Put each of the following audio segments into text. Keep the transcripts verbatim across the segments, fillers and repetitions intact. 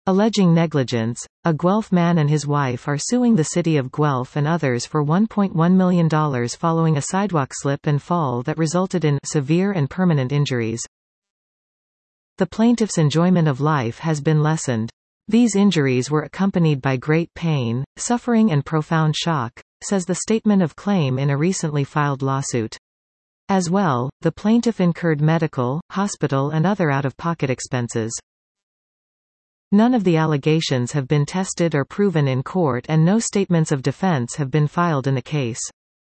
Alleging negligence, a Guelph man and his wife are suing the city of Guelph and others for one point one million dollars following a sidewalk slip and fall that resulted in severe and permanent injuries. The plaintiff's enjoyment of life has been lessened. These injuries were accompanied by great pain, suffering and profound shock, says the statement of claim in a recently filed lawsuit. As well, the plaintiff incurred medical, hospital and other out-of-pocket expenses. None of the allegations have been tested or proven in court and no statements of defense have been filed in the case.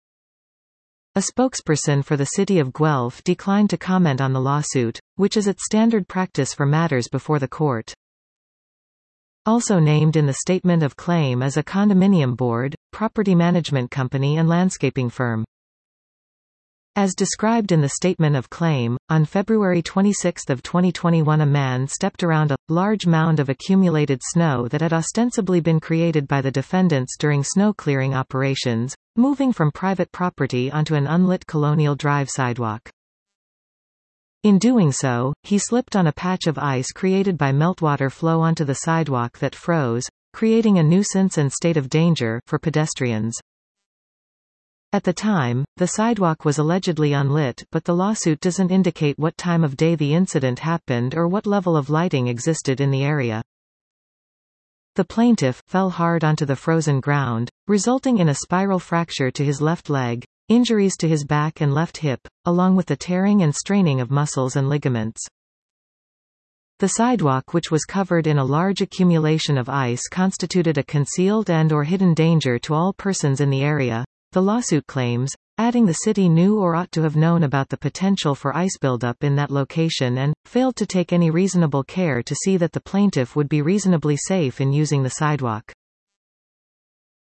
A spokesperson for the city of Guelph declined to comment on the lawsuit, which is its standard practice for matters before the court. Also named in the statement of claim is a condominium board, property management company and landscaping firm. As described in the statement of claim, on February twenty-sixth of twenty twenty-one a man stepped around a large mound of accumulated snow that had ostensibly been created by the defendants during snow clearing operations, moving from private property onto an unlit Colonial Drive sidewalk. In doing so, he slipped on a patch of ice created by meltwater flow onto the sidewalk that froze, creating a nuisance and state of danger for pedestrians. At the time, the sidewalk was allegedly unlit, but the lawsuit doesn't indicate what time of day the incident happened or what level of lighting existed in the area. The plaintiff fell hard onto the frozen ground, resulting in a spiral fracture to his left leg, injuries to his back and left hip, along with the tearing and straining of muscles and ligaments. The sidewalk, which was covered in a large accumulation of ice, constituted a concealed and or hidden danger to all persons in the area, the lawsuit claims, adding the city knew or ought to have known about the potential for ice buildup in that location and failed to take any reasonable care to see that the plaintiff would be reasonably safe in using the sidewalk.